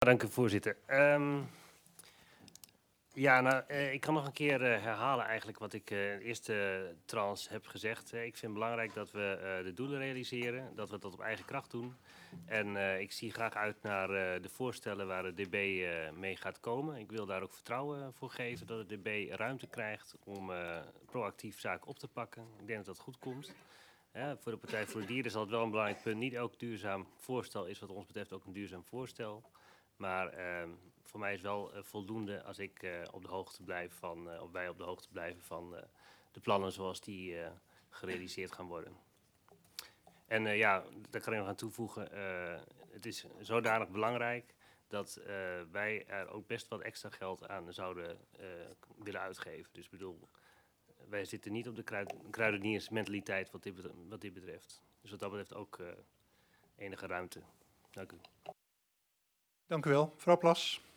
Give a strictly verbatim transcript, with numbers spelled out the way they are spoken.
Dank u, voorzitter. Um, ja, nou, uh, ik kan nog een keer uh, herhalen eigenlijk wat ik uh, in de eerste uh, trans heb gezegd. Uh, ik vind het belangrijk dat we uh, de doelen realiseren, dat we dat op eigen kracht doen. En uh, ik zie graag uit naar uh, de voorstellen waar de D B uh, mee gaat komen. Ik wil daar ook vertrouwen voor geven dat de D B ruimte krijgt om uh, proactief zaken op te pakken. Ik denk dat dat goed komt. Ja, voor de Partij voor de Dieren is dat wel een belangrijk punt. Niet elk duurzaam voorstel is wat ons betreft ook een duurzaam voorstel. Maar uh, voor mij is wel uh, voldoende als ik uh, op de hoogte blijf van, uh, of wij op de hoogte blijven van uh, de plannen zoals die uh, gerealiseerd gaan worden. En uh, ja, daar kan ik nog aan toevoegen. Uh, het is zodanig belangrijk dat uh, wij er ook best wat extra geld aan zouden uh, willen uitgeven. Dus ik bedoel, wij zitten niet op de kruid, kruideniersmentaliteit wat dit, wat dit betreft. Dus wat dat betreft ook uh, enige ruimte. Dank u. Dank u wel. Mevrouw Plas.